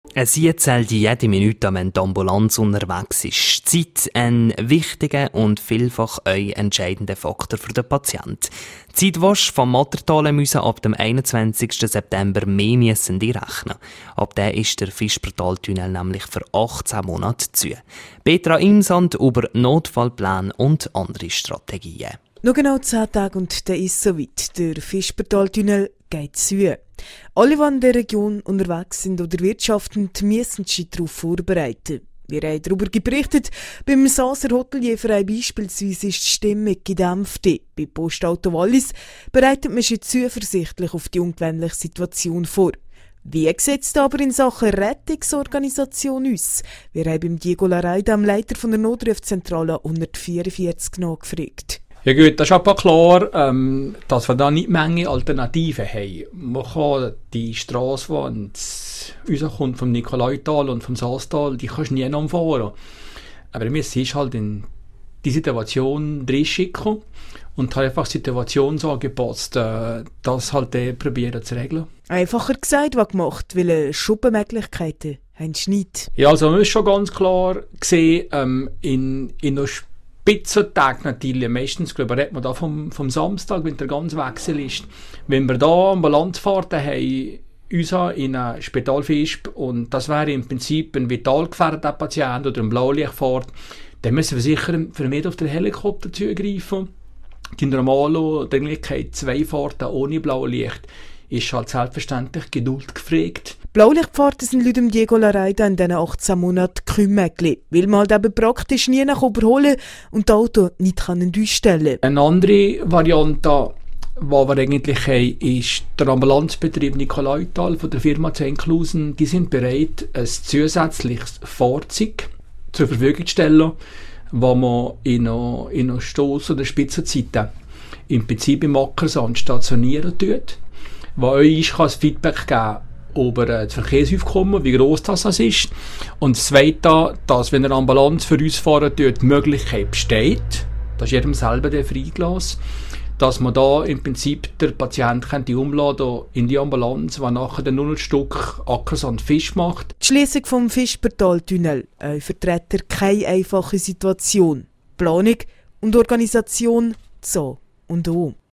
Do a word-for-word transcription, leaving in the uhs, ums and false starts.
Ein Sie zählt jede Minute, wenn die Ambulanz unterwegs ist. Zeit ein wichtiger und vielfach ein entscheidender Faktor für den Patienten. Die Zeitwasch vom Mattertal müssen ab dem einundzwanzigsten September mehr müssen die rechnen. Ab dann ist der Fischbertaltunnel nämlich für achtzehn Monate zu. Petra Imsand über Notfallpläne und andere Strategien. Noch genau zehn Tage und dann ist es soweit. Der Fischbertaltunnel geht zu. Alle, die in der Region unterwegs sind oder wirtschaften, müssen sich darauf vorbereiten. Wir haben darüber berichtet. Beim Saser Hotelierverein beispielsweise ist die Stimmung gedämpft. Bei Postauto Wallis bereitet man sich zuversichtlich auf die ungewöhnliche Situation vor. Wie sieht es aber in Sachen Rettungsorganisation aus? Wir haben beim Diego Larayda, dem Leiter von der Notrufzentrale hundertvierundvierzig, nachgefragt. Ja gut, das ist aber klar, ähm, dass wir da nicht Menge Alternativen haben. Man kann die Strasse, die rauskommt vom Nikolaital und vom Saastal, die kannst du nie noch fahren. Aber wir müssen halt in die Situation drin schicken und haben einfach die Situation so angepasst, äh, das halt äh, probieren zu regeln. Einfacher gesagt, was gemacht, weil Schuppenmöglichkeiten haben sie nicht. Ja, also man muss schon ganz klar sehen, ähm, in, in einer Spitzentag natürlich, meistens glaube ich, redet man da vom, vom Samstag, wenn der ganze Wechsel ist. Wenn wir da Ambulanzfahrten haben, uns in ein Spitalfisch, und das wäre im Prinzip ein vital gefährdeter Patient oder ein Blaulichtfahrt, dann müssen wir sicher vermehrt auf den Helikopter zugreifen. Die normale Dringlichkeit, zwei Fahrten ohne Blaulicht, ist halt selbstverständlich Geduld gefragt. Blaulichtfahrten sind laut dem Diego Larayda in diesen achtzehn Monaten kein Mäckli, weil man halt eben praktisch nie nach überholen und das Auto nicht durchstellen kann. Eine andere Variante, die wir eigentlich haben, ist der Ambulanzbetrieb Nikolaital von der Firma Zenklusen. Die sind bereit, ein zusätzliches Fahrzeug zur Verfügung zu stellen, das man in einer, in einer Stoss- oder Spitzenzeiten im Prinzip im Ackersand stationieren tut, wo euch das Feedback geben über das Verkehrsaufkommen, wie gross das ist. Und das Zweite, dass, wenn eine Ambulanz für uns fahren tut, die Möglichkeit besteht, das ist jedem selber der freigelassen, dass man da im Prinzip der Patient könnte umladen in die Ambulanz, die nachher dann nur noch ein Stück Ackersand Fisch macht. Die Schliessung vom Fischbertaltunnel, ein Vertreter, keine einfache Situation. Planung und Organisation so und so.